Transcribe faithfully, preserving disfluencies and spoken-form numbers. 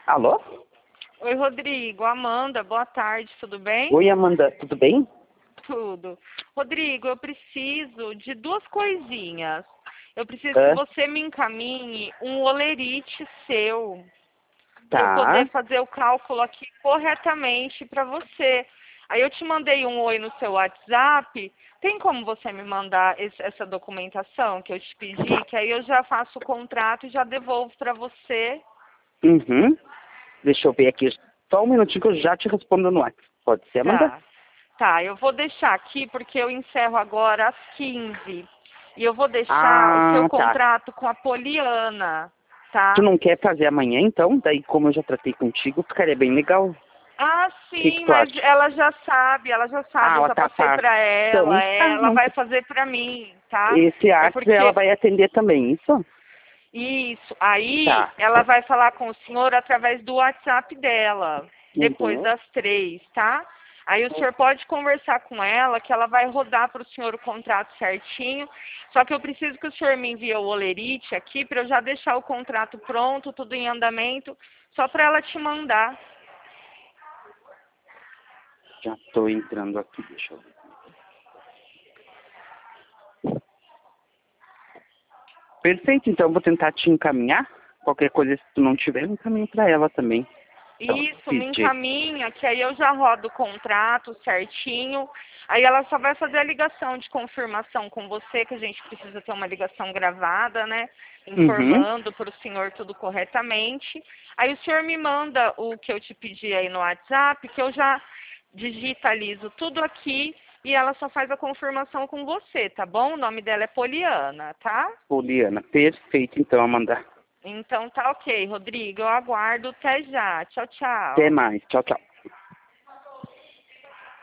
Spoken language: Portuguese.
Alô? Oi, Rodrigo. Amanda, boa tarde, tudo bem? Oi, Amanda, tudo bem? Tudo. Rodrigo, eu preciso de duas coisinhas. Eu preciso Hã? que você me encaminhe um olerite seu, para eu Tá. poder fazer o cálculo aqui corretamente para você. Aí eu te mandei um oi no seu WhatsApp. Tem como você me mandar esse- essa documentação que eu te pedi? Que aí eu já faço o contrato e já devolvo para você. Uhum. Deixa eu ver aqui. Só um minutinho que eu já te respondo no WhatsApp. Pode ser, Amanda? Tá. Tá, eu vou deixar aqui porque eu encerro agora às quinze. E eu vou deixar o seu Ah, tá. contrato com a Poliana, Tu tá? não quer fazer amanhã, então? Daí, como eu já tratei contigo, ficaria bem legal. O Ah, que, que sim, tu mas acha? ela já sabe, ela já Ah, sabe, eu ela já tá passei par. pra Então, ela, é, tá, ela não. vai fazer pra mim, tá? Esse É arte ela porque, vai atender também, isso? isso, aí Tá. ela vai falar com o senhor através do WhatsApp dela, depois Uhum. das três, tá? Aí o senhor pode conversar com ela, que ela vai rodar para o senhor o contrato certinho. Só que eu preciso que o senhor me envie o olerite aqui para eu já deixar o contrato pronto, tudo em andamento, só para ela te mandar. Já tô entrando aqui, deixa eu ver. Perfeito, então eu vou tentar te encaminhar. Qualquer coisa, se tu não tiver, eu encaminho pra ela também. Ela Isso, me pedir. encaminha, que aí eu já rodo o contrato certinho. Aí ela só vai fazer a ligação de confirmação com você, que a gente precisa ter uma ligação gravada, né? Uhum. Informando para o senhor tudo corretamente. Aí o senhor me manda o que eu te pedi aí no WhatsApp, que eu já digitalizo tudo aqui e ela só faz a confirmação com você, tá bom? O nome dela é Poliana, tá? Poliana, perfeito então, Amanda. Então tá ok, Rodrigo. Eu aguardo. Até já. Tchau, Até tchau. mais. Tchau, tchau.